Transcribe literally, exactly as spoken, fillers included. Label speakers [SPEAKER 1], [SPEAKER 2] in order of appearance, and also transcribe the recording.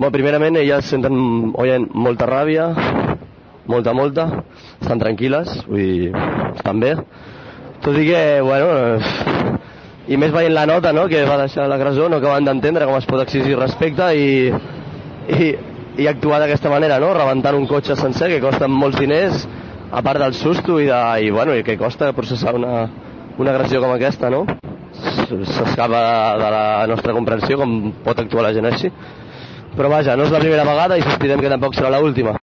[SPEAKER 1] Bueno, primerament elles senten oyen molta ràbia, molta, molta, estan tranquil·les, vull dir, estan bé. Tot i que, bueno, i més veient la nota, no?, que va deixar l'agressor, no acaben d'entendre com es pot exigir respecte i, i, i actuar d'aquesta manera, no?, rebentant un cotxe sencer que costa molts diners, a part del susto i, de, i, bueno, i que costa processar una, una agressió com aquesta, no? S'escapa de, de la nostra comprensió com pot actuar la gent així. Però vaja, no és la primera vegada i sospitem que tampoc serà l'última.